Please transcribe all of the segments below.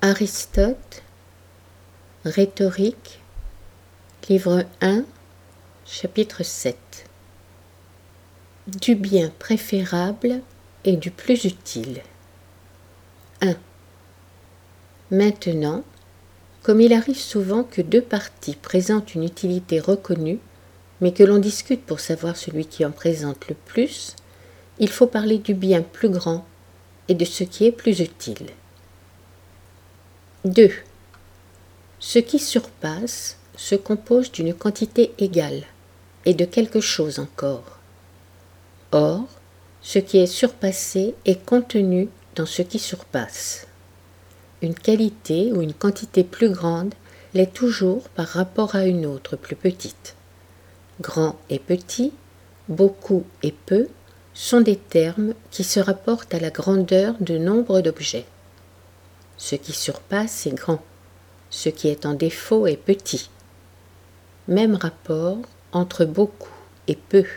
Aristote, Rhétorique, livre 1, chapitre 7. Du bien préférable et du plus utile. 1. Maintenant, comme il arrive souvent que deux parties présentent une utilité reconnue, mais que l'on discute pour savoir celui qui en présente le plus, il faut parler du bien plus grand et de ce qui est plus utile. 2. Ce qui surpasse se compose d'une quantité égale et de quelque chose encore. Or, ce qui est surpassé est contenu dans ce qui surpasse. Une qualité ou une quantité plus grande l'est toujours par rapport à une autre plus petite. Grand et petit, beaucoup et peu sont des termes qui se rapportent à la grandeur de nombre d'objets. Ce qui surpasse est grand, ce qui est en défaut est petit. Même rapport entre beaucoup et peu.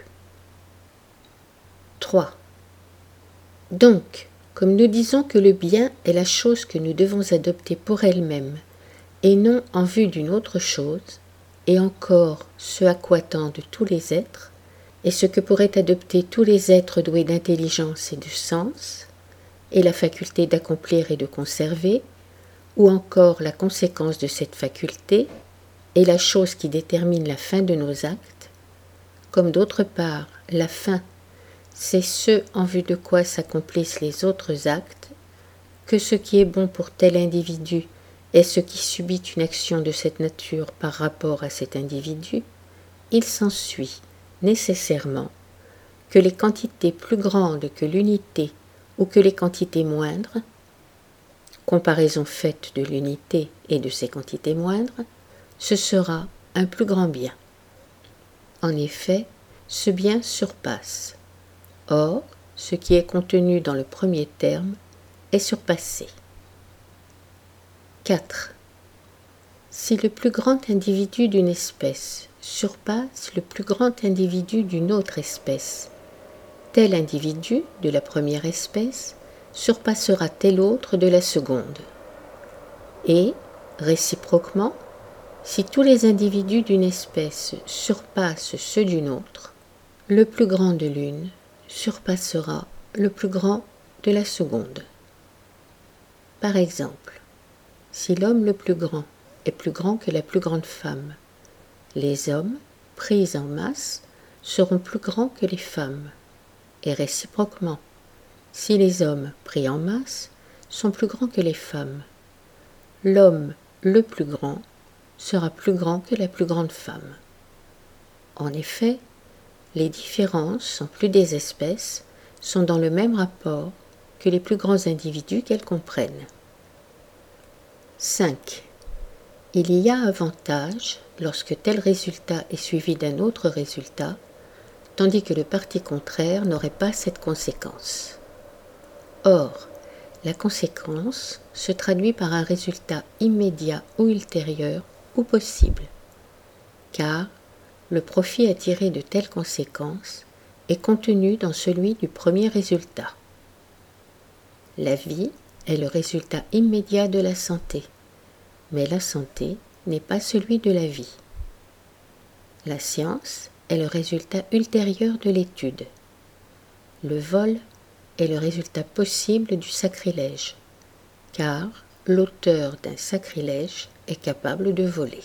3. Donc, comme nous disons que le bien est la chose que nous devons adopter pour elle-même, et non en vue d'une autre chose, et encore ce à quoi tendent tous les êtres, et ce que pourraient adopter tous les êtres doués d'intelligence et de sens, et la faculté d'accomplir et de conserver, ou encore la conséquence de cette faculté, et la chose qui détermine la fin de nos actes, comme d'autre part la fin, c'est ce en vue de quoi s'accomplissent les autres actes, que ce qui est bon pour tel individu est ce qui subit une action de cette nature par rapport à cet individu, il s'ensuit nécessairement que les quantités plus grandes que l'unité ou que les quantités moindres, comparaison faite de l'unité et de ces quantités moindres, ce sera un plus grand bien. En effet, ce bien surpasse. Or, ce qui est contenu dans le premier terme est surpassé. 4. Si le plus grand individu d'une espèce surpasse le plus grand individu d'une autre espèce, tel individu de la première espèce surpassera tel autre de la seconde. Et, réciproquement, si tous les individus d'une espèce surpassent ceux d'une autre, le plus grand de l'une surpassera le plus grand de la seconde. Par exemple, si l'homme le plus grand est plus grand que la plus grande femme, les hommes, pris en masse, seront plus grands que les femmes, et réciproquement, si les hommes pris en masse sont plus grands que les femmes, l'homme le plus grand sera plus grand que la plus grande femme. En effet, les différences, en plus des espèces, sont dans le même rapport que les plus grands individus qu'elles comprennent. 5. Il y a avantage lorsque tel résultat est suivi d'un autre résultat, tandis que le parti contraire n'aurait pas cette conséquence. Or, la conséquence se traduit par un résultat immédiat ou ultérieur ou possible, car le profit à tirer de telles conséquences est contenu dans celui du premier résultat. La vie est le résultat immédiat de la santé, mais la santé n'est pas celui de la vie. La science est le résultat ultérieur de l'étude. Le vol est le résultat possible du sacrilège, car l'auteur d'un sacrilège est capable de voler.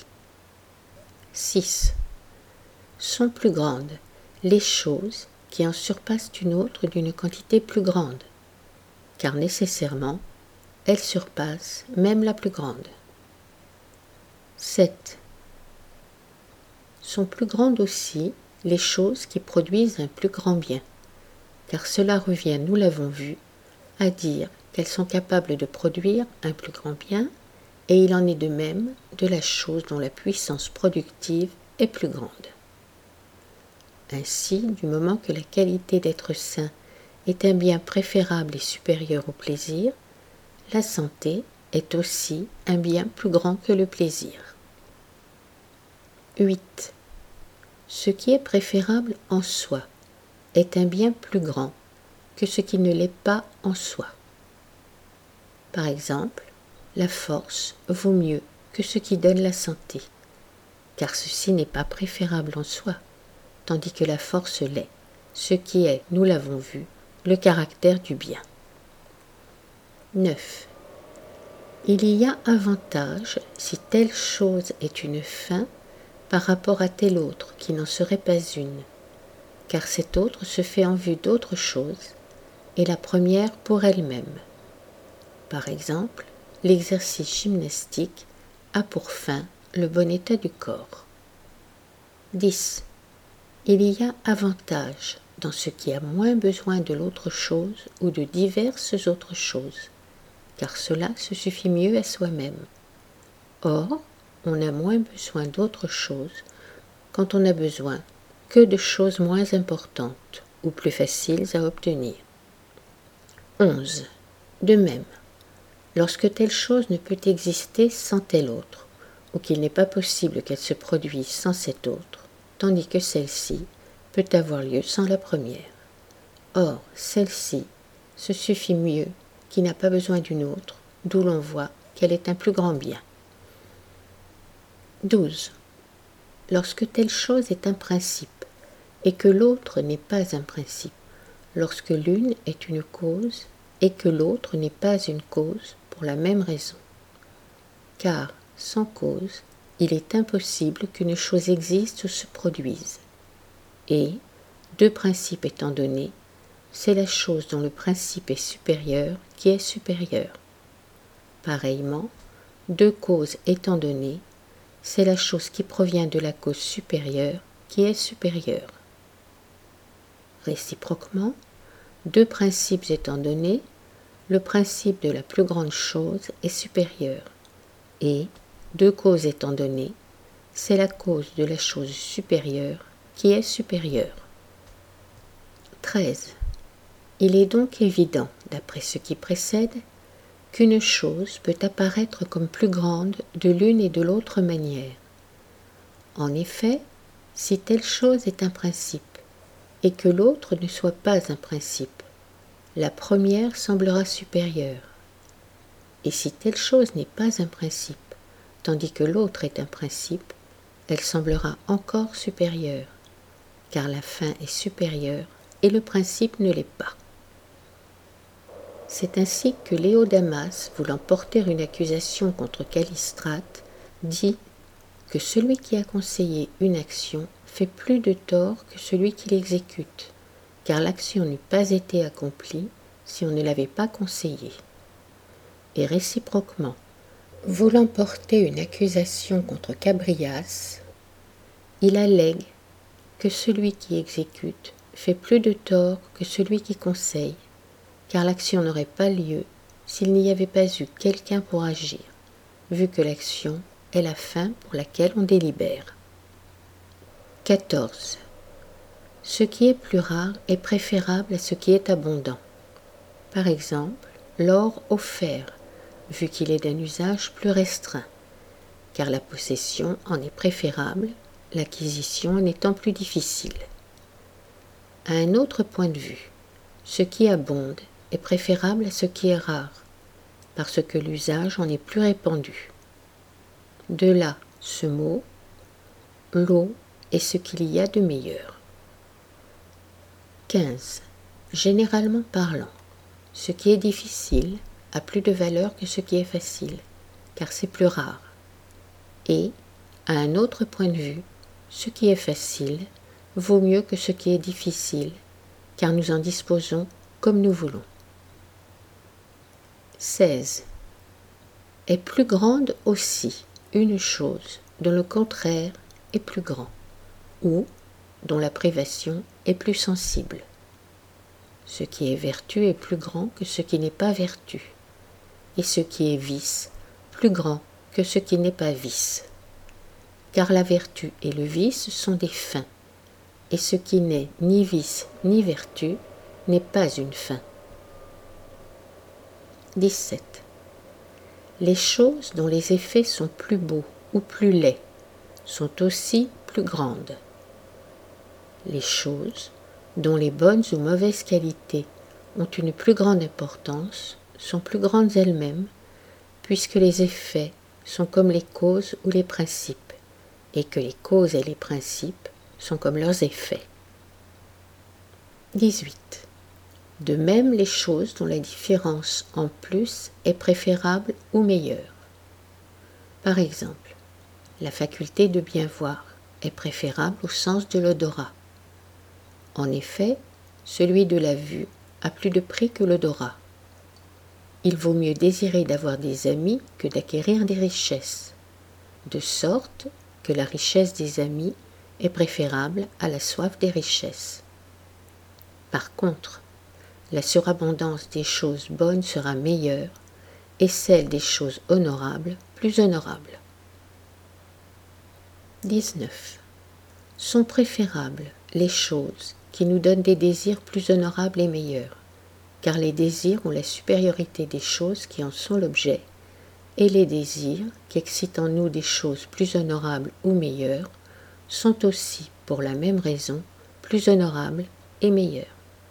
6. Sont plus grandes les choses qui en surpassent une autre d'une quantité plus grande, car nécessairement, elles surpassent même la plus grande. 7. Sont plus grandes aussi les choses qui produisent un plus grand bien, car cela revient, nous l'avons vu, à dire qu'elles sont capables de produire un plus grand bien, et il en est de même de la chose dont la puissance productive est plus grande. Ainsi, du moment que la qualité d'être sain est un bien préférable et supérieur au plaisir, la santé est aussi un bien plus grand que le plaisir. 8. Ce qui est préférable en soi est un bien plus grand que ce qui ne l'est pas en soi. Par exemple, la force vaut mieux que ce qui donne la santé, car ceci n'est pas préférable en soi, tandis que la force l'est, ce qui est, nous l'avons vu, le caractère du bien. 9. Il y a avantage si telle chose est une fin par rapport à telle autre qui n'en serait pas une, car cette autre se fait en vue d'autre chose, et la première pour elle-même. Par exemple, l'exercice gymnastique a pour fin le bon état du corps. 10. Il y a avantage dans ce qui a moins besoin de l'autre chose ou de diverses autres choses, car cela se suffit mieux à soi-même. Or, on a moins besoin d'autre chose quand on n'a besoin que de choses moins importantes ou plus faciles à obtenir. 11. De même, lorsque telle chose ne peut exister sans telle autre, ou qu'il n'est pas possible qu'elle se produise sans cette autre, tandis que celle-ci peut avoir lieu sans la première. Or, celle-ci se suffit mieux qui n'a pas besoin d'une autre, d'où l'on voit qu'elle est un plus grand bien. 12. Lorsque telle chose est un principe, et que l'autre n'est pas un principe, lorsque l'une est une cause, et que l'autre n'est pas une cause pour la même raison. Car, sans cause, il est impossible qu'une chose existe ou se produise. Et, deux principes étant donnés, c'est la chose dont le principe est supérieur qui est supérieure. Pareillement, deux causes étant données, c'est la chose qui provient de la cause supérieure qui est supérieure. Réciproquement, deux principes étant donnés, le principe de la plus grande chose est supérieur, et, deux causes étant données, c'est la cause de la chose supérieure qui est supérieure. 13. Il est donc évident, d'après ce qui précède, qu'une chose peut apparaître comme plus grande de l'une et de l'autre manière. En effet, si telle chose est un principe, et que l'autre ne soit pas un principe, la première semblera supérieure. Et si telle chose n'est pas un principe, tandis que l'autre est un principe, elle semblera encore supérieure, car la fin est supérieure et le principe ne l'est pas. C'est ainsi que Léodamas, voulant porter une accusation contre Callistrate, dit que celui qui a conseillé une action fait plus de tort que celui qui l'exécute, car l'action n'eût pas été accomplie si on ne l'avait pas conseillée. Et réciproquement, voulant porter une accusation contre Chabrias, il allègue que celui qui exécute fait plus de tort que celui qui conseille, car l'action n'aurait pas lieu s'il n'y avait pas eu quelqu'un pour agir, vu que l'action est la fin pour laquelle on délibère. 14. Ce qui est plus rare est préférable à ce qui est abondant. Par exemple, l'or au fer, vu qu'il est d'un usage plus restreint, car la possession en est préférable, l'acquisition en étant plus difficile. À un autre point de vue, ce qui abonde est préférable à ce qui est rare, parce que l'usage en est plus répandu. De là ce mot, l'eau est ce qu'il y a de meilleur. 15. Généralement parlant, ce qui est difficile a plus de valeur que ce qui est facile, car c'est plus rare. Et, à un autre point de vue, ce qui est facile vaut mieux que ce qui est difficile, car nous en disposons comme nous voulons. 16. Est plus grande aussi une chose dont le contraire est plus grand, ou dont la privation est plus sensible. Ce qui est vertu est plus grand que ce qui n'est pas vertu, et ce qui est vice plus grand que ce qui n'est pas vice. Car la vertu et le vice sont des fins, et ce qui n'est ni vice ni vertu n'est pas une fin. 17. Les choses dont les effets sont plus beaux ou plus laids sont aussi plus grandes. Les choses dont les bonnes ou mauvaises qualités ont une plus grande importance sont plus grandes elles-mêmes, puisque les effets sont comme les causes ou les principes, et que les causes et les principes sont comme leurs effets. 18. De même, les choses dont la différence en plus est préférable ou meilleure. Par exemple, la faculté de bien voir est préférable au sens de l'odorat. En effet, celui de la vue a plus de prix que l'odorat. Il vaut mieux désirer d'avoir des amis que d'acquérir des richesses, de sorte que la richesse des amis est préférable à la soif des richesses. Par contre, la surabondance des choses bonnes sera meilleure et celle des choses honorables plus honorable. 19. Sont préférables les choses qui nous donnent des désirs plus honorables et meilleurs, car les désirs ont la supériorité des choses qui en sont l'objet, et les désirs qui excitent en nous des choses plus honorables ou meilleures sont aussi, pour la même raison, plus honorables et meilleurs.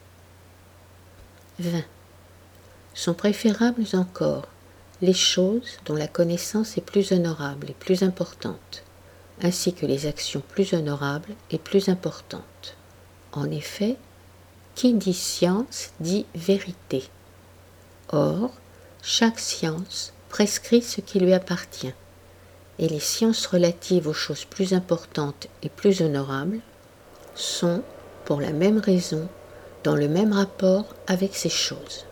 20. Sont préférables encore les choses dont la connaissance est plus honorable et plus importante, ainsi que les actions plus honorables et plus importantes. En effet, qui dit science dit vérité. Or, chaque science prescrit ce qui lui appartient, et les sciences relatives aux choses plus importantes et plus honorables sont, pour la même raison, dans le même rapport avec ces choses.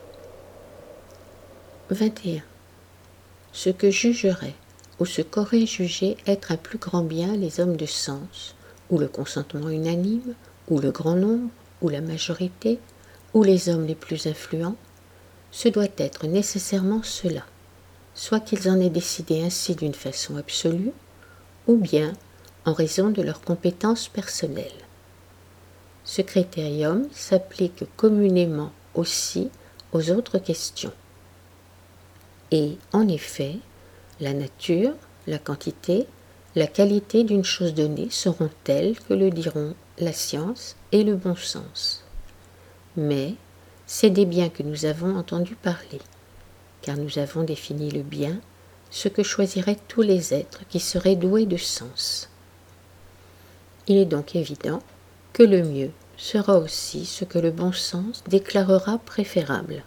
21. Ce que jugeraient ou ce qu'auraient jugé être un plus grand bien les hommes de sens, ou le consentement unanime, ou le grand nombre, ou la majorité, ou les hommes les plus influents, ce doit être nécessairement cela, soit qu'ils en aient décidé ainsi d'une façon absolue, ou bien en raison de leurs compétences personnelles. Ce critérium s'applique communément aussi aux autres questions. Et, en effet, la nature, la quantité, la qualité d'une chose donnée seront telles que le diront la science et le bon sens. Mais c'est des biens que nous avons entendu parler, car nous avons défini le bien, ce que choisiraient tous les êtres qui seraient doués de sens. Il est donc évident que le mieux sera aussi ce que le bon sens déclarera préférable.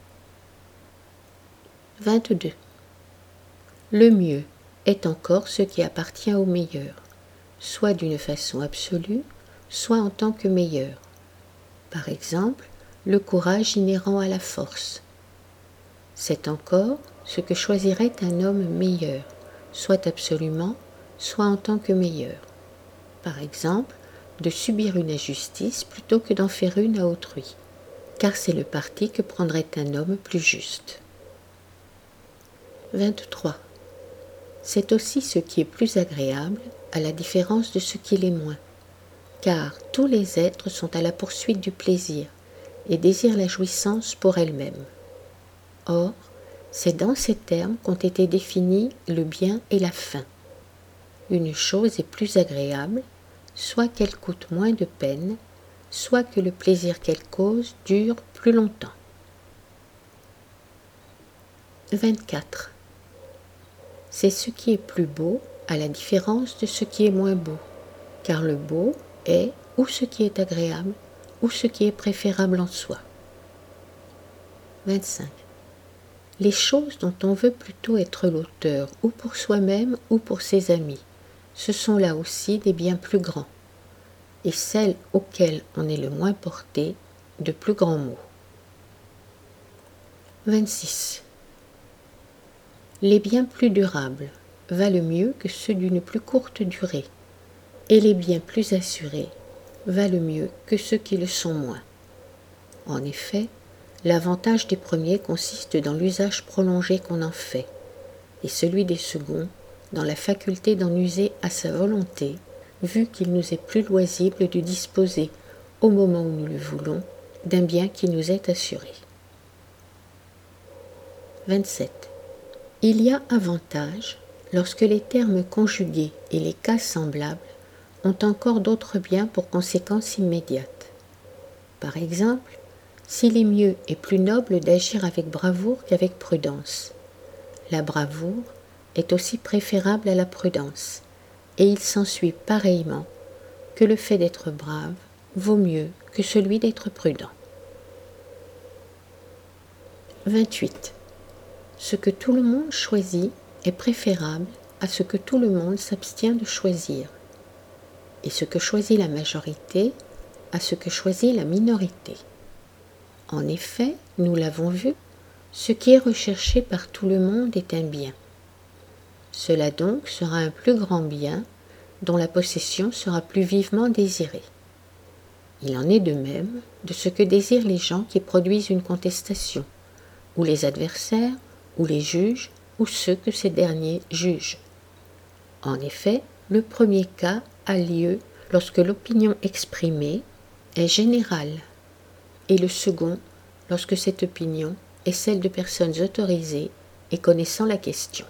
22. Le mieux est encore ce qui appartient au meilleur, soit d'une façon absolue, soit en tant que meilleur. Par exemple, le courage inhérent à la force. C'est encore ce que choisirait un homme meilleur, soit absolument, soit en tant que meilleur. Par exemple, de subir une injustice plutôt que d'en faire une à autrui, car c'est le parti que prendrait un homme plus juste. 23. C'est aussi ce qui est plus agréable, à la différence de ce qui l'est moins, car tous les êtres sont à la poursuite du plaisir et désirent la jouissance pour elle-même. Or, c'est dans ces termes qu'ont été définis le bien et la fin. Une chose est plus agréable, soit qu'elle coûte moins de peine, soit que le plaisir qu'elle cause dure plus longtemps. 24. C'est ce qui est plus beau à la différence de ce qui est moins beau, car le beau est ou ce qui est agréable, ou ce qui est préférable en soi. 25. Les choses dont on veut plutôt être l'auteur, ou pour soi-même ou pour ses amis, ce sont là aussi des biens plus grands, et celles auxquelles on est le moins porté, de plus grands maux. 26. Les biens plus durables valent mieux que ceux d'une plus courte durée, et les biens plus assurés valent mieux que ceux qui le sont moins. En effet, l'avantage des premiers consiste dans l'usage prolongé qu'on en fait, et celui des seconds dans la faculté d'en user à sa volonté, vu qu'il nous est plus loisible de disposer, au moment où nous le voulons, d'un bien qui nous est assuré. 27. Il y a avantage lorsque les termes conjugués et les cas semblables ont encore d'autres biens pour conséquence immédiate. Par exemple, s'il est mieux et plus noble d'agir avec bravoure qu'avec prudence, la bravoure est aussi préférable à la prudence, et il s'ensuit pareillement que le fait d'être brave vaut mieux que celui d'être prudent. 28. Ce que tout le monde choisit est préférable à ce que tout le monde s'abstient de choisir, et ce que choisit la majorité à ce que choisit la minorité. En effet, nous l'avons vu, ce qui est recherché par tout le monde est un bien. Cela donc sera un plus grand bien dont la possession sera plus vivement désirée. Il en est de même de ce que désirent les gens qui produisent une contestation, ou les adversaires, ou les juges, ou ceux que ces derniers jugent. En effet, le premier cas a lieu lorsque l'opinion exprimée est générale, et le second lorsque cette opinion est celle de personnes autorisées et connaissant la question.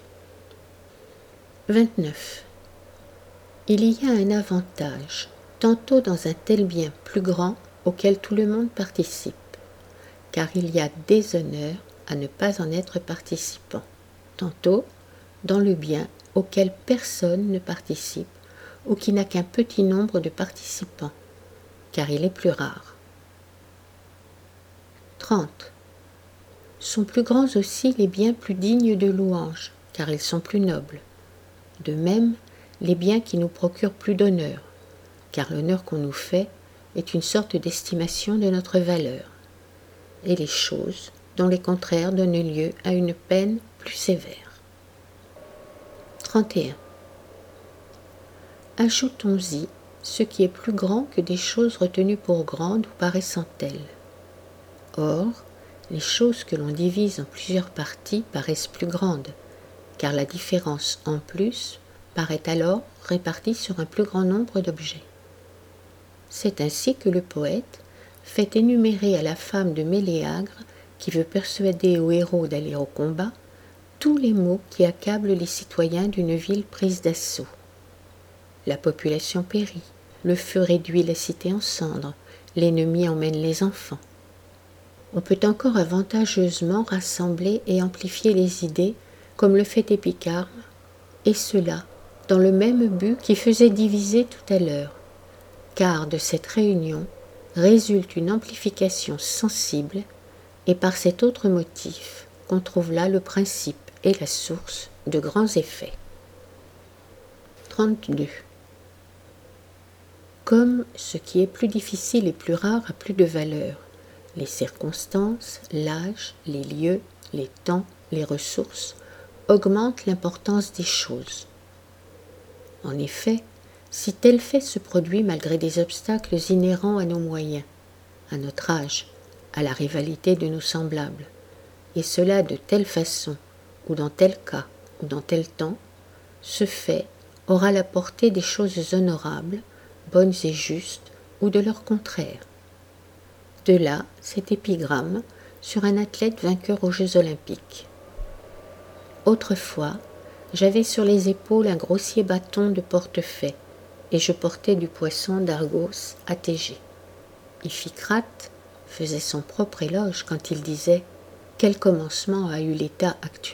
29. Il y a un avantage, tantôt dans un tel bien plus grand auquel tout le monde participe, car il y a déshonneur à ne pas en être participant, tantôt dans le bien auquel personne ne participe ou qui n'a qu'un petit nombre de participants, car il est plus rare. 30. Sont plus grands aussi les biens plus dignes de louange, car ils sont plus nobles. De même, les biens qui nous procurent plus d'honneur, car l'honneur qu'on nous fait est une sorte d'estimation de notre valeur, et les choses dont les contraires donnent lieu à une peine plus sévère. 31. Ajoutons-y ce qui est plus grand que des choses retenues pour grandes ou paraissant telles. Or, les choses que l'on divise en plusieurs parties paraissent plus grandes, car la différence en plus paraît alors répartie sur un plus grand nombre d'objets. C'est ainsi que le poète fait énumérer à la femme de Méléagre, qui veut persuader au héros d'aller au combat, tous les maux qui accablent les citoyens d'une ville prise d'assaut. La population périt, le feu réduit la cité en cendres, l'ennemi emmène les enfants. On peut encore avantageusement rassembler et amplifier les idées, comme le fait Épicarme, et cela dans le même but qui faisait diviser tout à l'heure, car de cette réunion résulte une amplification sensible, et par cet autre motif qu'on trouve là le principe et la source de grands effets. 32. Comme ce qui est plus difficile et plus rare a plus de valeur, les circonstances, l'âge, les lieux, les temps, les ressources augmentent l'importance des choses. En effet, si tel fait se produit malgré des obstacles inhérents à nos moyens, à notre âge, à la rivalité de nos semblables, et cela de telle façon, ou dans tel cas, ou dans tel temps, ce fait aura la portée des choses honorables, bonnes et justes, ou de leur contraire. De là, cet épigramme sur un athlète vainqueur aux Jeux olympiques. Autrefois, j'avais sur les épaules un grossier bâton de portefaix, et je portais du poisson d'Argos à Thégée. Iphicrate faisait son propre éloge quand il disait « Quel commencement a eu l'état actuel ?»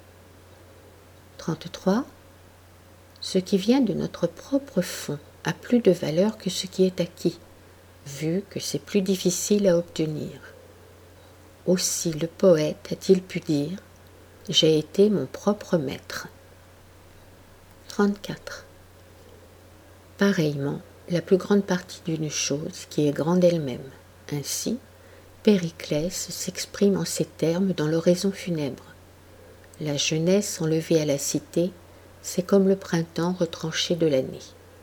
33. Ce qui vient de notre propre fond a plus de valeur que ce qui est acquis, vu que c'est plus difficile à obtenir. Aussi le poète a-t-il pu dire « J'ai été mon propre maître ». 34. Pareillement, la plus grande partie d'une chose qui est grande elle-même. Ainsi, Périclès s'exprime en ces termes dans l'oraison funèbre. La jeunesse enlevée à la cité, c'est comme le printemps retranché de l'année.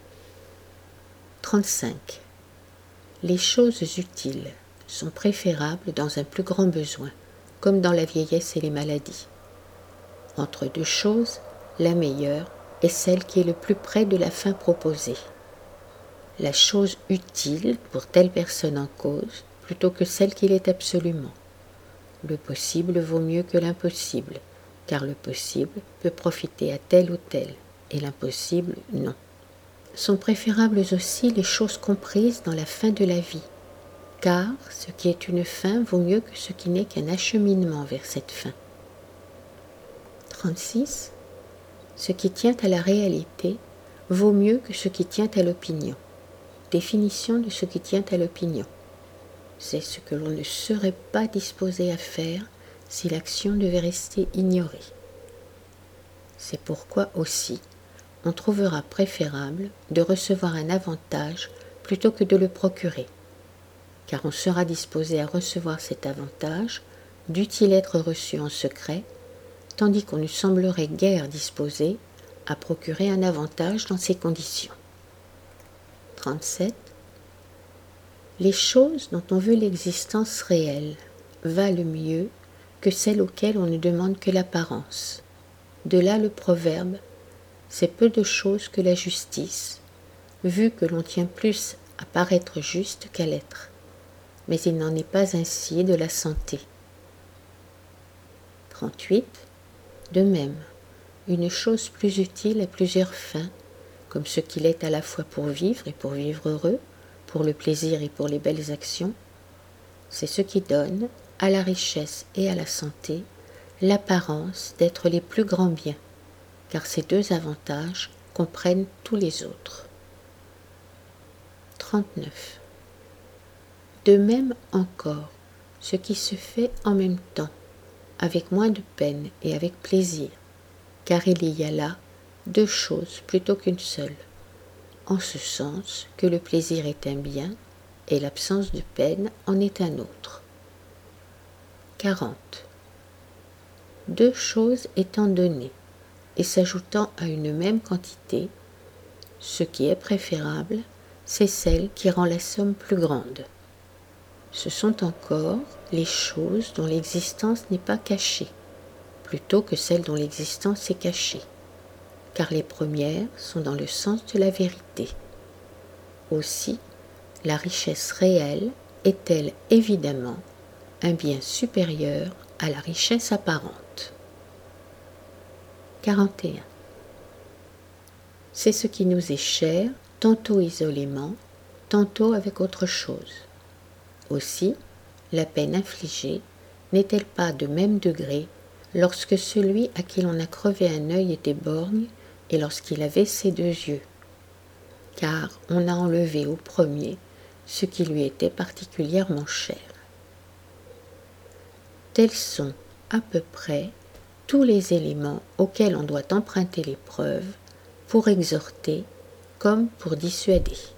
35. Les choses utiles sont préférables dans un plus grand besoin, comme dans la vieillesse et les maladies. Entre deux choses, la meilleure est celle qui est le plus près de la fin proposée. La chose utile pour telle personne en cause, plutôt que celle qu'il est absolument. Le possible vaut mieux que l'impossible, car le possible peut profiter à tel ou tel, et l'impossible non. Sont préférables aussi les choses comprises dans la fin de la vie, car ce qui est une fin vaut mieux que ce qui n'est qu'un acheminement vers cette fin. 36. Ce qui tient à la réalité vaut mieux que ce qui tient à l'opinion. Définition de ce qui tient à l'opinion. C'est ce que l'on ne serait pas disposé à faire si l'action devait rester ignorée. C'est pourquoi aussi on trouvera préférable de recevoir un avantage plutôt que de le procurer, car on sera disposé à recevoir cet avantage, dût-il être reçu en secret, tandis qu'on ne semblerait guère disposé à procurer un avantage dans ces conditions. 37. Les choses dont on veut l'existence réelle valent mieux que celles auxquelles on ne demande que l'apparence. De là le proverbe « c'est peu de choses que la justice », vu que l'on tient plus à paraître juste qu'à l'être. Mais il n'en est pas ainsi de la santé. 38. De même, une chose plus utile à plusieurs fins, comme ce qu'il est à la fois pour vivre et pour vivre heureux, pour le plaisir et pour les belles actions, c'est ce qui donne, à la richesse et à la santé, l'apparence d'être les plus grands biens, car ces deux avantages comprennent tous les autres. 39. De même encore, ce qui se fait en même temps, avec moins de peine et avec plaisir, car il y a là deux choses plutôt qu'une seule, en ce sens que le plaisir est un bien et l'absence de peine en est un autre. 40. Deux choses étant données et s'ajoutant à une même quantité, ce qui est préférable, c'est celle qui rend la somme plus grande. Ce sont encore les choses dont l'existence n'est pas cachée, plutôt que celles dont l'existence est cachée, car les premières sont dans le sens de la vérité. Aussi, la richesse réelle est-elle évidemment un bien supérieur à la richesse apparente. 41. C'est ce qui nous est cher, tantôt isolément, tantôt avec autre chose. Aussi, la peine infligée n'est-elle pas de même degré lorsque celui à qui l'on a crevé un œil était borgne et lorsqu'il avait ses deux yeux, car on a enlevé au premier ce qui lui était particulièrement cher. Tels sont, à peu près, tous les éléments auxquels on doit emprunter l'épreuve pour exhorter comme pour dissuader.